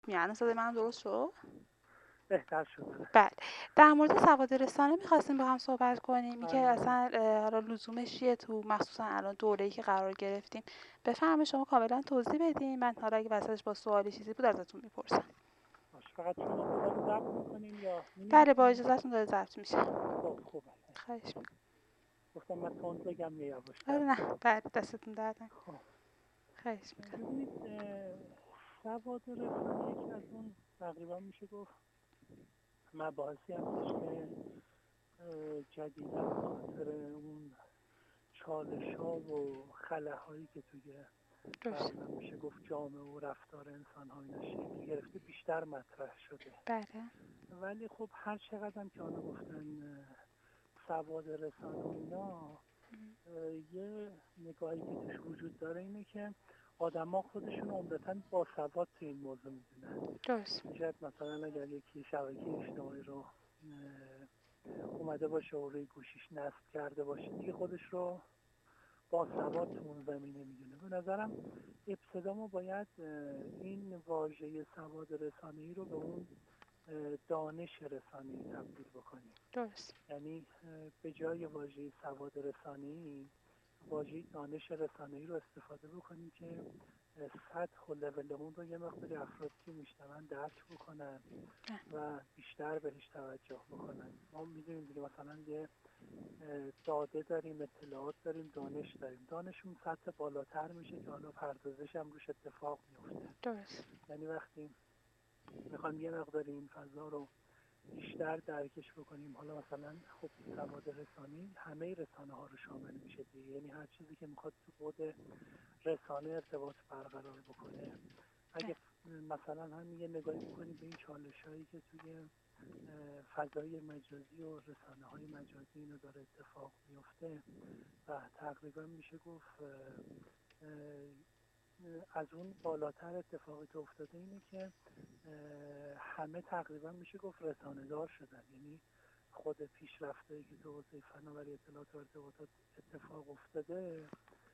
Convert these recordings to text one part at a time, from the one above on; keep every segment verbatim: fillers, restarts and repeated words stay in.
میانه صدای من درست شد؟ بهتر شده. بله. در مورد سواد رسانه میخواستیم با هم صحبت کنیم، اینکه بله. اصلا اه، حالا لزومش چیه تو مخصوصا الان دوره‌ای که قرار گرفتیم. بفرمایید شما کاملا توضیح بدین، من حالا اگه وسطش با سوالی چیزی بود ازتون میپرسم. باشه، فقط شما صدا رو ضبط میکنین یا بله با می‌نویسین؟ اجازهتون داره ضبط میشه. خب خوبه. خواهش میکنم. گفتم من تند بگم یا آره یواش‌تر نه بگم. بله دستتون درد نکنه. خب خواهش میکنم. ببینید، اه، سواد رسانه یکی از اون تقریبا میشه گفت مباحثی هستش که اه، جدیداً به خاطر اون چالش ها و خلاهایی که توی درست. تقریبا میشه گفت جامعه و رفتار انسان ها اینا شکل گرفته بیشتر مطرح شده. بله. ولی خب هر چقدر هم که حالا گفتن اه، سواد رسانه و اینا، اه، یه نگاهی که توش وجود داره اینه که آدما خودشون عمدتاً باسواد تو این موضوع میدونن. درست. شاید مثلا اگر یکی شبکه اجتماعی رو اه، اومده باشه و روی گوشیش نصب کرده باشه دیگه خودش رو باسواد تو اون زمینه میدونه. به نظرم ابتدا ما باید این واژه سواد رسانه‌ای رو به اون دانش رسانه‌ای تبدیل بکنیم. درست. یعنی به جای واژه سواد رسانه‌ای واژه دانش رسانه‌ای رو استفاده بکنیم که سطح و لول اون رو یه مقداری افرادی که میشنون درک بکنن و بیشتر بهش توجه بکنن. ما میدونیم دیگه مثلا یه داده داریم، اطلاعات داریم، دانش داریم. دانش اون سطح بالاتر میشه که حالا پردازش هم روش اتفاق میفته. درست. یعنی وقتی میخوایم یه مقداری این فضا رو بیشتر درکش بکنیم، حالا مثلا خب سواد رسانی همه رسانه ها رو شامل میشه دیگه، یعنی هر چیزی که میخواد تو بعد رسانه ارتباط برقرار بکنه. اگه مثلا هم یه نگاهی بکنیم به این چالش هایی که توی فضای مجازی و رسانه های مجازی اینو داره اتفاق میفته و تقریبا میشه گفت از اون بالاتر اتفاقی که افتاده اینه که همه تقریبا میشه گفت رسانه دار شدن. یعنی خود پیشرفتایی که تو حوزه فناوری اطلاعات و ارتباطات اتفاق افتاده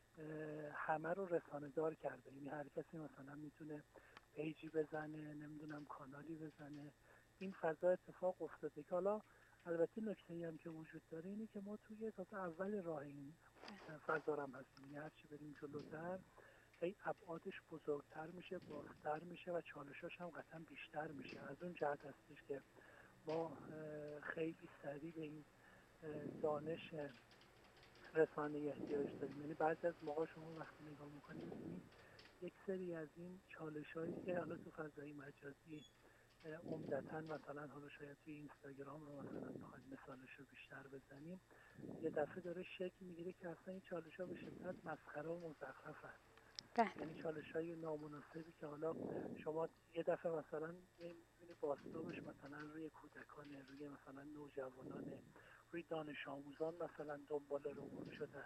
همه رو رسانه دار کرده. یعنی هر کسی مثلا میتونه پیجی بزنه، نمیدونم کانالی بزنه. این فضا اتفاق افتاده که حالا البته نکته‌ای هم که وجود داره اینه که ما توی تازه اول راه این فضا هم هستیم. یعنی هرچی بریم جلوتر هی ابعادش بزرگتر میشه، بازتر میشه و چالشاش هم قطعا بیشتر میشه. از اون جهت هستش که ما خیلی سریع به این دانش رسانه احتیاج داریم. یعنی بعضی از موقع شما وقتی نگاه میکنید میبینید یک سری از این چالش هایی که حالا تو فضای مجازی عمدتاً مثلا حالا شاید توی اینستاگرام رو مثلا بخواید مثالش رو بیشتر بزنیم، یه دفعه داره شکل میگیره که اصلا این چالش ها به شدت مسخره و مزخرف هست. یعنی چالش های نامناسبی که حالا شما یه دفعه مثلا میبینی باستابش مثلا روی کودکانه، روی مثلا نوجوانانه، روی دانش آموزان مثلا دنبال رو شده.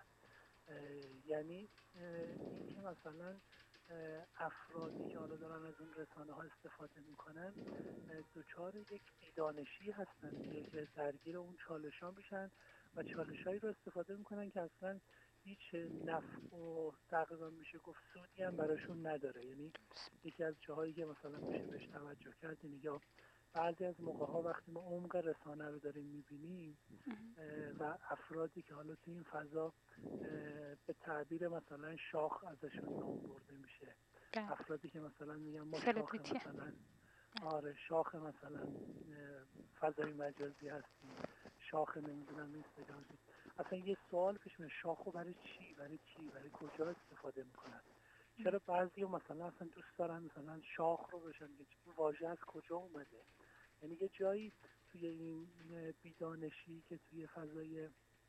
یعنی این که مثلا افرادی که حالا دارن از اون رسانه ها استفاده میکنن دوچار یک بیدانشی هستن دیگه که درگیر اون چالش ها میشن و چالش هایی رو استفاده میکنن که اصلا هیچ نفع و تقریبا میشه گفت سودی هم براشون نداره. یعنی یکی از جاهایی که مثلا میشه بهش توجه کرد اینه یا بعضی از موقع ها وقتی ما عمق رسانه رو داریم میبینیم و افرادی که حالا تو این فضا به تعبیر مثلا شاخ ازشون نام برده میشه، افرادی که مثلا میگن ما شاخ مثلا آره شاخ مثلا فضای مجازی هستیم، شاخ نمیدونم اینستاگرام، اصلا یه سوال پیش میاد شاخو برای چی، برای کی، برای کجا استفاده میکنن؟ چرا بعضی مثلا اصلا دوست دارن مثلا شاخ رو بشن که این واژه از کجا اومده؟ یعنی یه جایی توی این بیدانشی که توی فضای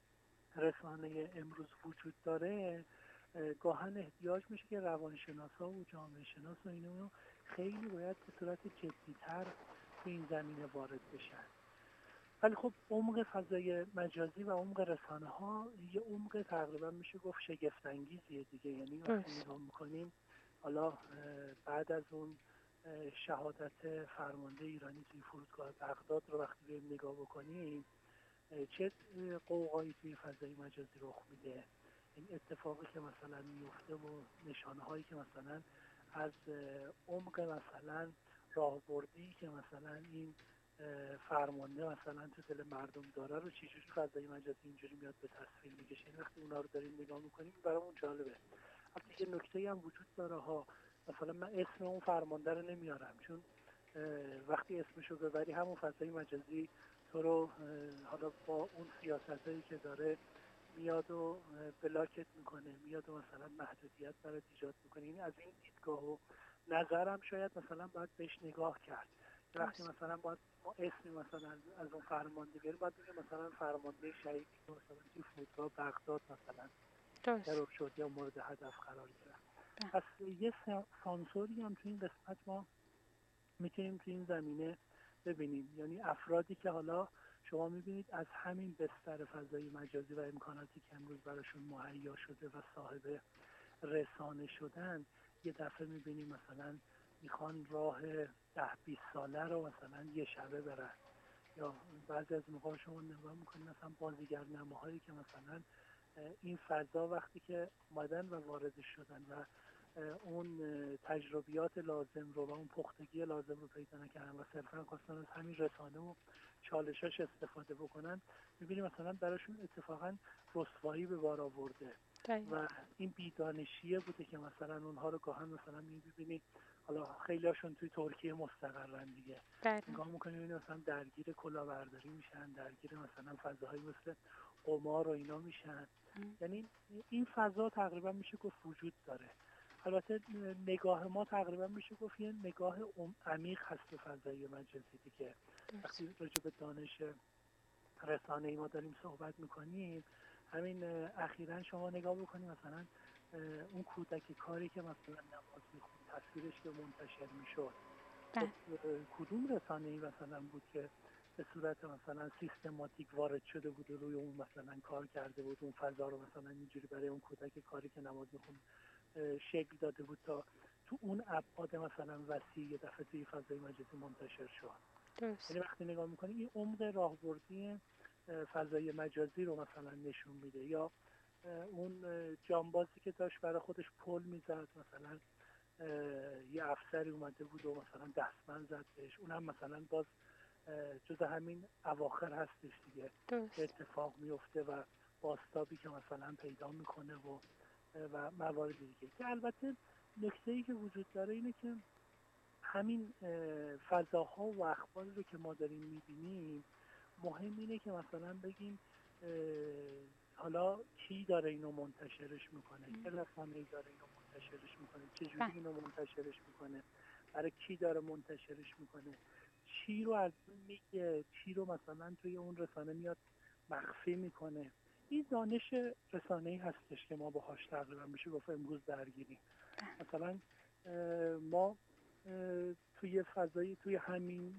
رسانه امروز وجود داره گاهن احتیاج میشه که روانشناسا و جامعه شناس و اینو خیلی باید به صورت جدی‌تر تو این زمینه وارد بشن. ولی خب عمق فضای مجازی و عمق رسانه ها یه عمق تقریبا میشه گفت شگفت انگیزیه دیگه. یعنی وقتی نگاه میکنیم حالا بعد از اون شهادت فرمانده ایرانی توی فرودگاه بغداد رو وقتی بریم نگاه بکنیم چه قوقایی توی فضای مجازی رخ میده، این اتفاقی که مثلا میفته و نشانه هایی که مثلا از عمق مثلا راهبردی که مثلا این فرمانده مثلا تو دل مردم داره رو چجوری فضای مجازی اینجوری میاد به تصویر میکشه. این وقتی اونا رو داریم نگاه میکنیم برامون جالبه. البته یه نکته هم وجود داره ها، مثلا من اسم اون فرمانده رو نمیارم، چون وقتی اسمشو ببری همون فضای مجازی تو رو حالا با اون سیاستایی که داره میاد و بلاکت میکنه، میاد و مثلا محدودیت برات ایجاد میکنه. این از این دیدگاه و نظرم شاید مثلا باید بهش نگاه کرد. وقتی مثلا باید ما اسمی مثلا از اون فرمانده بیاریم، باید بگیم مثلا فرمانده شهیدی که مثلا توی فرودگاه بغداد مثلا ترور شد یا مورد هدف قرار گرفت. پس یه سانسوری هم تو این قسمت ما میتونیم تو این زمینه ببینیم، یعنی افرادی که حالا شما میبینید از همین بستر فضای مجازی و امکاناتی که امروز براشون مهیا شده و صاحب رسانه شدن، یه دفعه میبینیم مثلا میخوان راه ده بیست ساله رو مثلا یه شبه برن، یا بعضی از موقع شما نگاه میکنید مثلا بازیگر نماهایی که مثلا این فضا وقتی که اومدن و وارد شدن و اون تجربیات لازم رو و اون پختگی لازم رو پیدا نکردن و صرفا خواستن از همین رسانه و چالشاش استفاده بکنن، میبینیم مثلا براشون اتفاقا رسوایی به بار آورده و این بیدانشیه بوده که مثلا اونها رو گاهن مثلا میبینی، حالا خیلی هاشون توی ترکیه مستقرن دیگه، نگاه میکنیم مثلا درگیر کلاهبرداری میشن، درگیر مثلا فضاهایی مثل قمار و اینا میشن. یعنی این فضا تقریبا میشه گفت وجود داره. البته نگاه ما تقریبا میشه گفت یه نگاه عمیق هست به فضای مجازی دیگه. وقتی راجع به دانش رسانه‌ای ما داریم صحبت میکنیم، همین اخیراً شما نگاه بکنید مثلا اون کودک کاری که مثلا نماز میخوند تصویرش که منتشر میشد، خب کدوم رسانه‌ای مثلا بود که به صورت مثلا سیستماتیک وارد شده بود و روی اون مثلا کار کرده بود، اون فضا رو مثلا اینجوری برای اون کودک کاری که نماز میخوند شکل داده بود تا تو اون ابعاد مثلا وسیع یه دفعه توی فضای مجازی منتشر شد. یعنی وقتی نگاه میکنی این عمق راهبردی فضای مجازی رو مثلا نشون میده. یا اون جانبازی که داشت برای خودش پل میزد، مثلا یه افسری اومده بود و مثلا دستمند زد بهش، اونم مثلا باز جز همین اواخر هستش دیگه که اتفاق میفته و باستابی که مثلا پیدا میکنه و و موارد دیگه. که البته نکته‌ای که وجود داره اینه که همین فضاها و اخباری رو که ما داریم میبینیم، مهم اینه که مثلا بگیم حالا کی داره اینو منتشرش میکنه، چه رسانه‌ای داره اینو منتشرش میکنه، چه جوری اینو منتشرش میکنه، برای کی داره منتشرش میکنه، چی رو از اون میگه، چی رو مثلا توی اون رسانه میاد مخفی میکنه. این دانش رسانه‌ای هستش که ما باهاش تقریبا میشه گفت امروز درگیریم. مثلا ما توی فضایی توی همین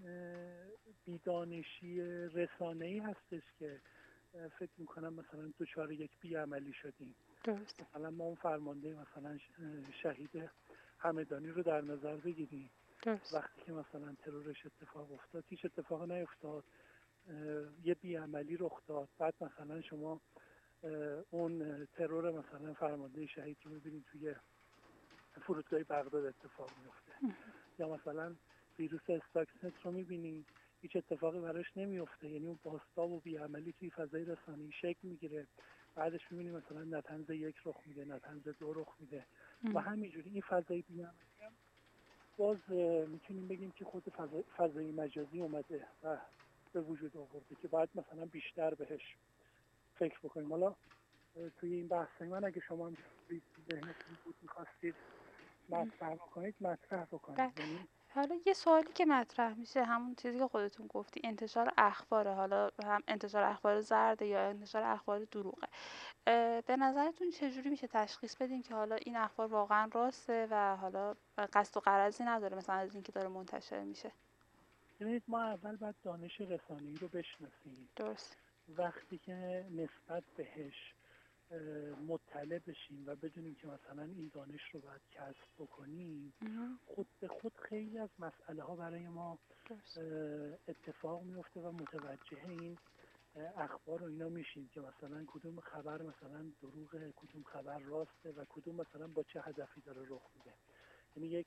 بیدانشی رسانه‌ای هستش که فکر میکنم مثلا دچار یک بیعملی شدیم. درست. مثلا ما اون فرمانده مثلا شهید همدانی رو در نظر بگیریم. درست. وقتی که مثلا ترورش اتفاق افتاد، هیچ اتفاق نیفتاد، یه بیعملی رخ داد، بعد مثلا شما اون ترور مثلا فرمانده شهید رو میبینید توی فرودگاه بغداد اتفاق میفته. یا مثلا ویروس استاکسنت رو میبینید هیچ اتفاقی براش نمیفته، یعنی اون باستاب و بیعملی توی فضای رسانه‌ای شکل میگیره، بعدش میبینید مثلا نتنز یک رخ میده، نتنز دو رخ میده و همینجوری. این فضای بیعملی هم باز میتونیم بگیم که خود فضای, فضای مجازی اومده و به وجود آورده که باید مثلا بیشتر بهش فکر بکنیم. حالا توی این بحث من اگه شما هم ذهنتون بود میخواستید مطرح بکنید مطرح بکنید. یعنی حالا یه سوالی که مطرح میشه همون چیزی که خودتون گفتی، انتشار اخباره، حالا هم انتشار اخبار زرده یا انتشار اخبار دروغه. به نظرتون چجوری میشه تشخیص بدیم که حالا این اخبار واقعا راسته و حالا قصد و غرضی نداره مثلا از اینکه داره منتشر میشه؟ ببینید ما اول باید دانش رسانه‌ای رو بشناسیم. درست. وقتی که نسبت بهش مطلع بشیم و بدونیم که مثلا این دانش رو باید کسب بکنیم، خود به خود خیلی از مسئله ها برای ما درست. اتفاق میفته و متوجه این اخبار و اینا میشیم که مثلا کدوم خبر مثلا دروغه، کدوم خبر راسته و کدوم مثلا با چه هدفی داره رخ میده. یعنی یک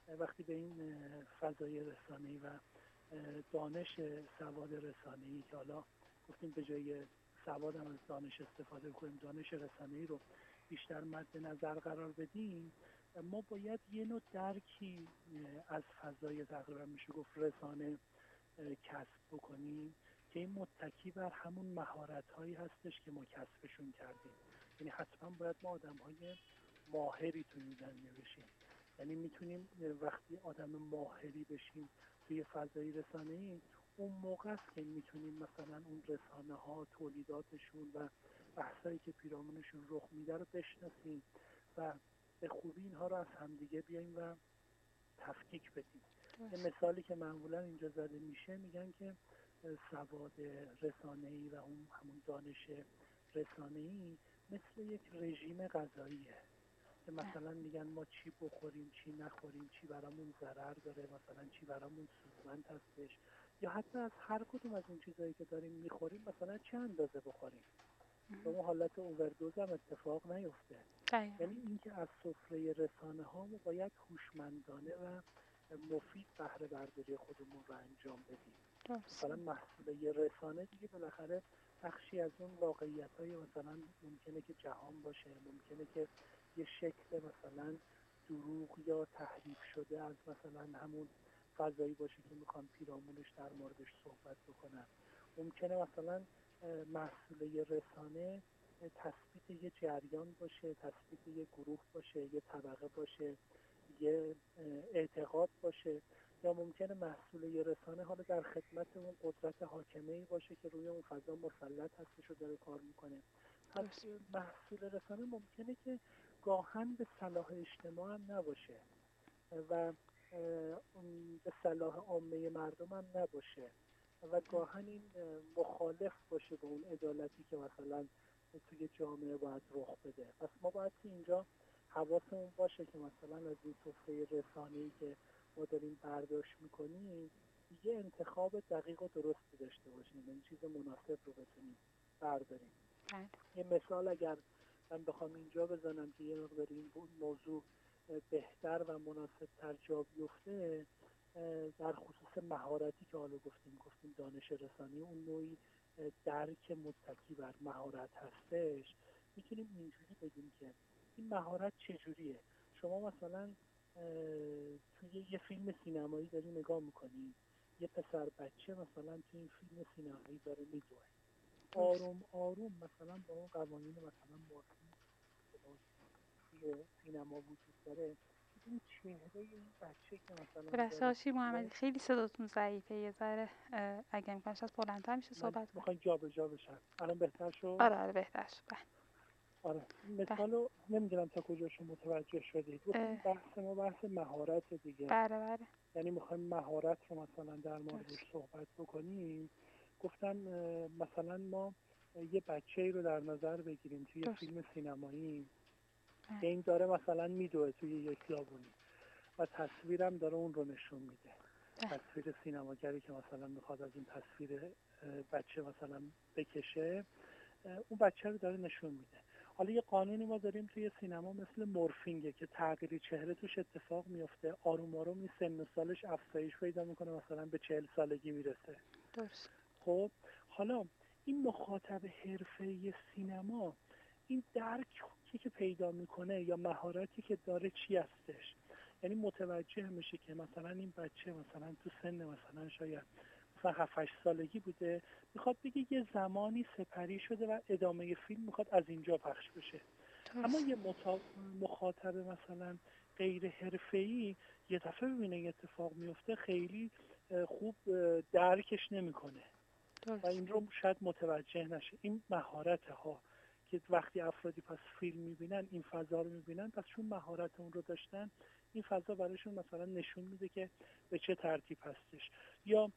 وقتی به این فضای رسانه‌ای و دانش سواد رسانه‌ای که حالا گفتیم به جای سواد هم از دانش استفاده کنیم، دانش رسانه‌ای رو بیشتر مد نظر قرار بدیم، ما باید یه نوع درکی از فضای تقریبا میشه گفت رسانه کسب بکنیم که این متکی بر همون مهارت‌هایی هستش که ما کسبشون کردیم. یعنی حتما باید ما آدم‌های ماهری توی این زمینه بشیم. یعنی میتونیم وقتی آدم ماهری بشیم توی فضای رسانه‌ای، اون موقع است که میتونیم مثلا اون رسانه‌ها، تولیداتشون و بحثایی که پیرامونشون رخ میده رو بشناسیم و به خوبی اینها رو از همدیگه بیایم و تفکیک بدیم. یه مثالی که معمولا اینجا زده میشه، میگن که سواد رسانه‌ای و اون همون دانش رسانه‌ای مثل یک رژیم غذاییه که مثلا میگن ما چی بخوریم چی نخوریم، چی برامون ضرر داره، مثلا چی برامون سودمند هستش، یا حتی از هر کدوم از این چیزایی که داریم میخوریم مثلا چه اندازه بخوریم به اون حالت اووردوز هم اتفاق نیفته. یعنی اینکه از سفره رسانه ها ما باید هوشمندانه و مفید بهره برداری خودمون رو انجام بدیم. مثلا محصول یه رسانه دیگه بالاخره بخشی از اون واقعیت های مثلا ممکنه که جهان باشه، ممکنه که یه شکل مثلا دروغ یا تحریف شده از مثلا همون فضایی باشه که میخوان پیرامونش در موردش صحبت بکنن. ممکنه مثلا محصول یه رسانه تثبیت یه جریان باشه، تثبیت یه گروه باشه، یه طبقه باشه، یه اعتقاد باشه، یا ممکنه محصول یه رسانه حالا در خدمت اون قدرت حاکمه‌ای باشه که روی اون فضا مسلط هستش و داره کار میکنه. پس محصول رسانه ممکنه که گاهن به صلاح اجتماع هم نباشه و به صلاح عامه مردم هم نباشه و گاهن این مخالف باشه به اون عدالتی که مثلا توی جامعه باید رخ بده. پس ما باید که اینجا حواسمون باشه که مثلا از این سفره رسانه‌ای که ما داریم برداشت میکنیم یه انتخاب دقیق و درستی داشته باشیم، این چیز مناسب رو بتونیم برداریم. یه مثال اگر من بخوام اینجا بزنم که یه مقدار این موضوع بهتر و مناسب تر جا بیفته، در خصوص مهارتی که حالا گفتیم گفتیم دانش رسانی اون نوعی درک متکی بر مهارت هستش، میتونیم اینجوری بگیم که این مهارت چجوریه. شما مثلا توی یه فیلم سینمایی داری نگاه میکنی، یه پسر بچه مثلا توی این فیلم سینمایی داره میدوه، آروم آروم مثلا با اون قوانین مثلا مورفین توی سینما وجود داره، این چهره این بچه که مثلا برساشی محمدی خیلی صداتون ضعیفه، یه ذره اگه امکانش هست بلندتر میشه صحبت کنید. میخوای جا به جا بشن. الان بهتر شد؟ آره آره بهتر شد. آره مثالو نمیدونم تا کجاشو متوجه شدید. گفتیم بحث ما بحث مهارت دیگه. بله بله. یعنی میخوایم مهارت رو مثلا در موردش صحبت بکنیم. گفتم مثلا ما یه بچه‌ای رو در نظر بگیریم توی یه فیلم سینمایی که این داره مثلا میدوه توی یک خیابونی و تصویرم داره اون رو نشون میده. تصویر سینماگری که مثلا میخواد از این تصویر بچه مثلا بکشه، اون بچه رو داره نشون میده. حالا یه قانونی ما داریم توی سینما مثل مورفینگه که تغییر چهره توش اتفاق میفته، آروم آروم این سن و سالش افزایش پیدا میکنه، مثلا به چهل سالگی میرسه. درست. خب حالا این مخاطب حرفه‌ای سینما این درکی که پیدا میکنه یا مهارتی که داره چی هستش، یعنی متوجه میشه که مثلا این بچه مثلا تو سن مثلا شاید مثلا هفت هشت سالگی بوده، میخواد بگه یه زمانی سپری شده و ادامه فیلم میخواد از اینجا پخش بشه. اما یه مخاطب مثلا غیر حرفه‌ای یه دفعه ببینه این اتفاق میفته خیلی خوب درکش نمیکنه و این رو شاید متوجه نشه. این مهارت ها که وقتی افرادی پس فیلم میبینن این فضا رو میبینن، پس چون مهارت اون رو داشتن این فضا براشون مثلا نشون میده که به چه ترتیب هستش. یا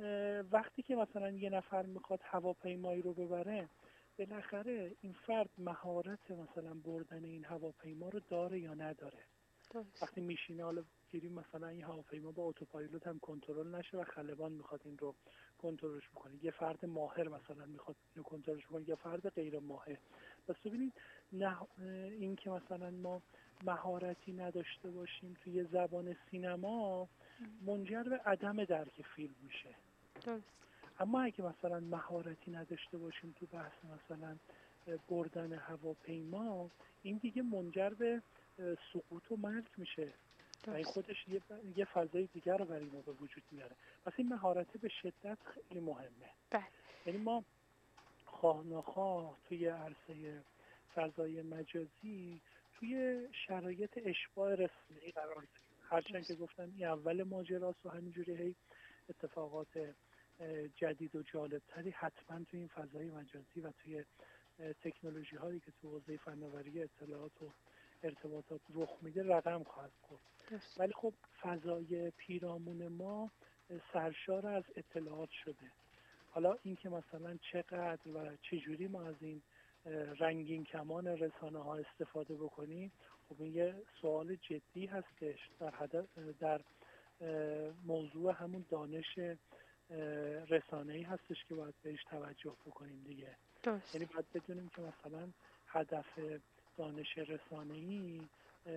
وقتی که مثلا یه نفر میخواد هواپیمایی رو ببره، بالاخره این فرد مهارت مثلا بردن این هواپیما رو داره یا نداره. درست. وقتی میشینه حالا گیریم مثلا این هواپیما با اتوپایلوت هم کنترل نشه و خلبان میخواد این رو کنترلش بکنه، یه فرد ماهر مثلا میخواد اینو کنترلش بکنه، یه فرد غیر ماهر. پس ببینید نه این که مثلا ما مهارتی نداشته باشیم توی زبان سینما منجر به عدم درک فیلم میشه. درست. اما اگه مثلا مهارتی نداشته باشیم تو بحث مثلا بردن هواپیما، این دیگه منجر به سقوط و مرگ میشه و این خودش یه, یه فضای دیگر رو برای ما به وجود میاره. پس این مهارت به شدت خیلی مهمه. بله. یعنی ما خواه نخواه توی عرصه فضای مجازی توی شرایط اشباع رسانه‌ای قرار داریم. هرچند که گفتم این اول ماجراست و همینجوری هی اتفاقات جدید و جالبتری حتما توی این فضای مجازی و توی تکنولوژی هایی که تو حوزه فناوری اطلاعات و ارتباطات رخ میده رقم خواهد خورد. ولی خب فضای پیرامون ما سرشار از اطلاعات شده. حالا اینکه مثلا چقدر و چجوری ما از این رنگین کمان رسانه ها استفاده بکنیم، خب این یه سوال جدی هستش در هدف در موضوع همون دانش رسانه‌ای هستش که باید بهش توجه بکنیم دیگه. درست. یعنی باید بدونیم که مثلا هدف دانش رسانه‌ای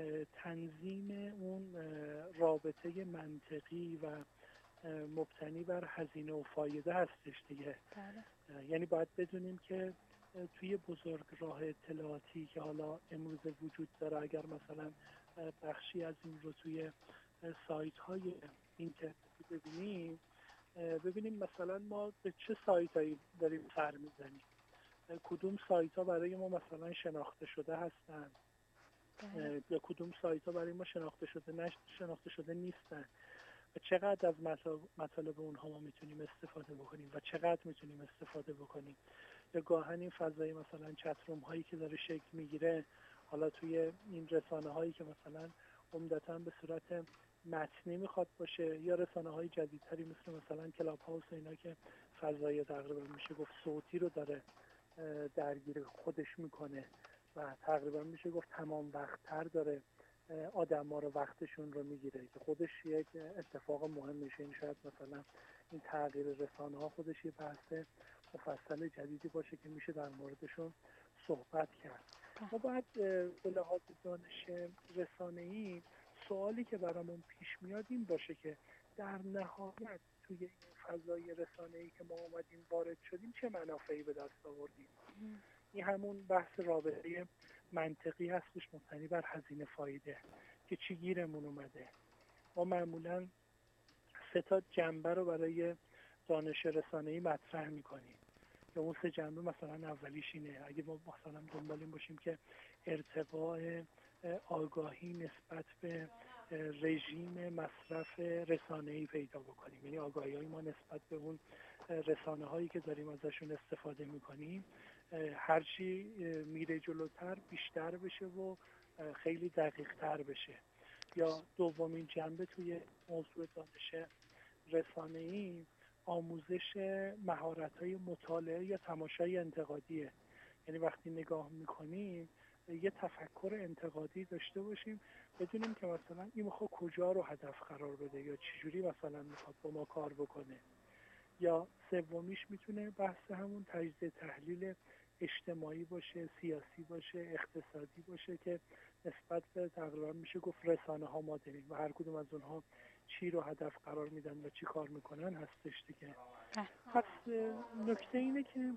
تنظیم اون رابطه منطقی و مبتنی بر هزینه و فایده هستش دیگه. بله. یعنی باید بدونیم که توی بزرگراه اطلاعاتی که حالا امروز وجود داره، اگر مثلا بخشی از این رو توی سایت های اینترنتی ببینیم ببینیم مثلا ما به چه سایت هایی داریم سر میزنیم، کدوم سایت ها برای ما مثلا شناخته شده هستن یا کدوم سایت ها برای ما شناخته شده نش... شناخته شده نیستن و چقدر از مطالب اونها ما میتونیم استفاده بکنیم و چقدر میتونیم استفاده بکنیم. یا گاهن این فضای مثلا چتروم هایی که داره شکل میگیره حالا توی این رسانه هایی که مثلا عمدتاً به صورت متنی میخواد باشه یا رسانه های جدیدتری مثل مثلا کلاب هاوس و اینا که فضای تقریبا میشه گفت صوتی رو داره درگیر خودش میکنه و تقریبا میشه گفت تمام وقت تر داره آدم ها رو وقتشون رو میگیره که خودش یک اتفاق مهم میشه. این شاید مثلا این تغییر رسانه ها خودش یه بحث مفصل جدیدی باشه که میشه در موردشون صحبت کرد. ما باید به لحاظ دانش رسانه‌ای سوالی که برامون پیش میاد این باشه که در نهایت توی این فضای رسانه‌ای که ما اومدیم وارد شدیم چه منافعی به دست آوردیم. این همون بحث رابطه منطقی هستش مبتنی بر هزینه فایده که چی گیرمون اومده. ما معمولاً سه تا جنبه رو برای دانش رسانه‌ای مطرح می‌کنیم که اون سه جنبه مثلا اولیش اینه، اگه ما مثلا دنبال این باشیم که ارتقاء آگاهی نسبت به رژیم مصرف رسانه‌ای پیدا بکنیم، یعنی آگاهی‌های ما نسبت به اون رسانه‌هایی که داریم ازشون استفاده می‌کنیم هرچی میره جلوتر بیشتر بشه و خیلی دقیق‌تر بشه. یا دومین جنبه توی موضوع دانش رسانه‌ای آموزش مهارت‌های مطالعه یا تماشای انتقادیه. یعنی وقتی نگاه می‌کنیم یه تفکر انتقادی داشته باشیم، بدونیم که مثلا این میخواد کجا رو هدف قرار بده یا چجوری مثلا میخواد با ما کار بکنه. یا سومیش میتونه بحث همون تجزیه تحلیل اجتماعی باشه، سیاسی باشه، اقتصادی باشه که نسبت به تقریبا میشه گفت رسانه ها ما داریم و هر کدوم از اونها چی رو هدف قرار میدن و چی کار میکنن هستش دیگه. پس نکته اینه که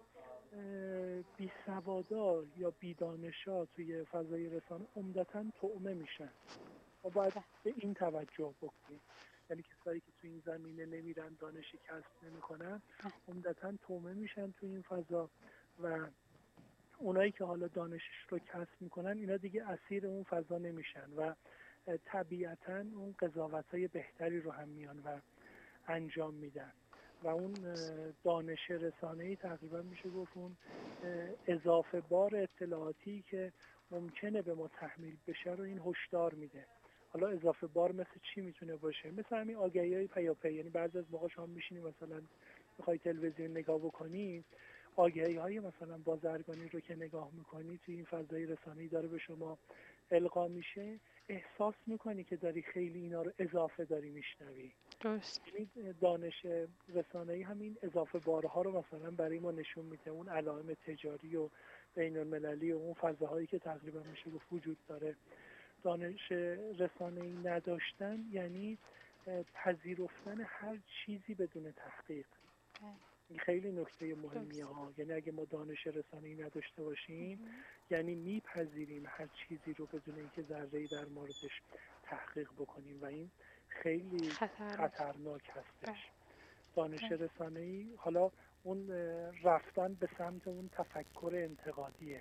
بی‌سوادا یا بی‌دانشا توی فضای رسانه عمدتاً طعمه میشن و باید به این توجه بکنیم. یعنی کسایی که تو این زمینه نمیرن دانشی کسب نمیکنن عمدتاً طعمه میشن تو این فضا و اونایی که حالا دانشش رو کسب میکنن اینا دیگه اسیر اون فضا نمیشن و طبیعتاً اون قضاوت‌های بهتری رو هم میان و انجام میدن و اون دانش رسانه‌ای تقریبا میشه گفت اون اضافه بار اطلاعاتی که ممکنه به ما تحمیل بشه رو این هشدار میده. حالا اضافه بار مثل چی میتونه باشه؟ مثل همین آگهی‌های پیاپی. یعنی بعضی از موقع شما میشینید مثلا میخوای تلویزیون نگاه بکنی، آگهی‌های مثلا بازرگانی رو که نگاه میکنی توی این فضای رسانه‌ای داره به شما القا میشه، احساس میکنی که داری خیلی اینا رو اضافه داری میشنوی. درست. یعنی دانش رسانه‌ای همین اضافه بارها رو مثلا برای ما نشون میده، اون علائم تجاری و بین المللی و اون فضاهایی که تقریبا میشه گفت وجود داره دانش رسانه‌ای نداشتن یعنی پذیرفتن هر چیزی بدون تحقیق. این خیلی نکته مهمیه ها. یعنی اگه ما دانش رسانه‌ای نداشته باشیم یعنی میپذیریم هر چیزی رو بدون اینکه ذره‌ای در موردش تحقیق بکنیم و این خیلی خطرناک, خطرناک هستش. دانش رسانه‌ای حالا اون رفتن به سمت اون تفکر انتقادیه،